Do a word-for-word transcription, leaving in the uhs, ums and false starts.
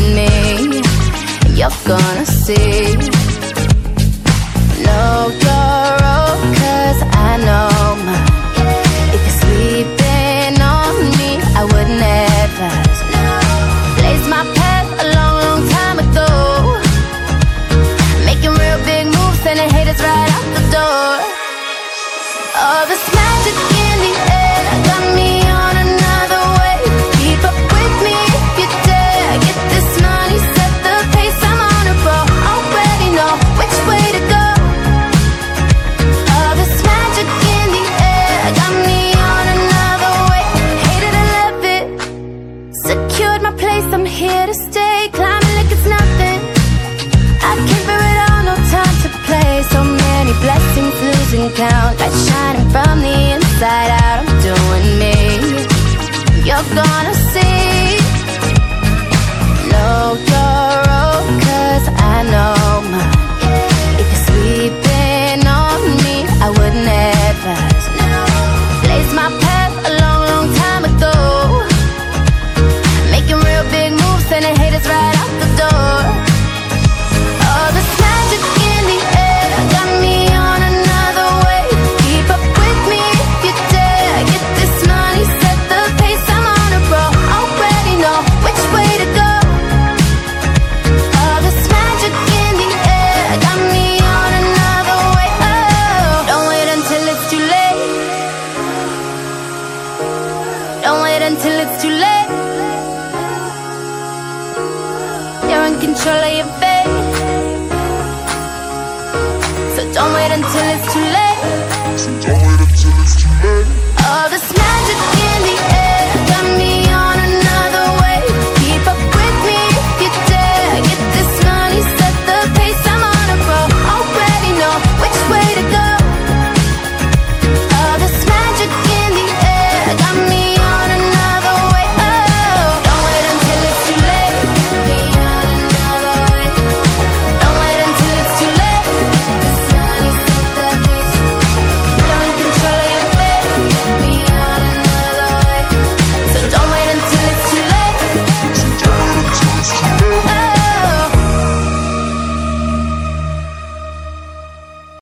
me, you're gonna see. Know your role, cause I know mine. If you're sleeping on me, I wouldn't advise. Blazed my path a long, long time ago, making real big moves, sending haters right out the door. All this magic in the air got me on another wave. Keep up with me if you dare. Get this money, set the pace, I'm on a roll. Already know which way to go. All this magic in the air got me on another wave. Hate it or love it, secured my place, I'm here to stay. Climbing like it's nothing, I can't bear it all, no time to play. So many blessings, losing count, light shining from the inside out. I'm doing me, you're gonna see. Know your role, cause I know mine. If you're sleeping on me, I wouldn't advise. Blazed my path a long, long time ago, making real big moves, sending haters right out the door. All this magic in the air got me on another wave. Keep up with me if you dare. Get this money, set the pace, I'm on a roll. Already know which way to go. All this magic in the air got me on another wave. Oh, don't wait until it's too late. Don't wait until it's too late. You're in control of your fate, so don't wait until it's too late.